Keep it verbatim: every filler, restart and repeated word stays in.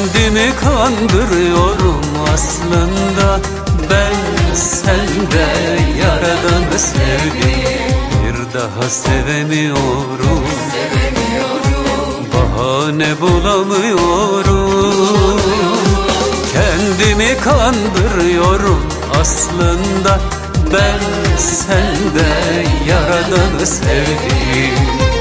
Kendimi kandırıyorum aslında. Ben sende Yaradan'ı sevdim, bir daha sevemiyorum. Bahane bulamıyorum. Kendimi kandırıyorum aslında. Ben sende Yaradan'ı sevdim,